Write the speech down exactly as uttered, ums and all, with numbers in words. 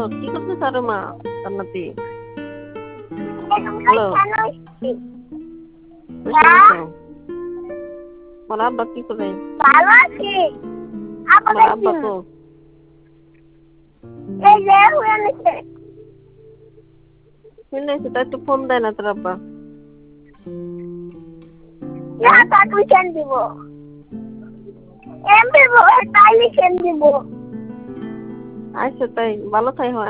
কি করতে চারে মা জান্নাতি? হ্যালো আমার আব্বা কি করে? ভালো আছি। আমার আব্বা তো এই যে হয়ে নিছে। শুনেছি তাই তো ফোন দেয় না তোর আব্বা। না তাকে কেন দিব? এমবি বলে তাইলে কেন দিব? আচ্ছা তাই ভালো তাই হয়।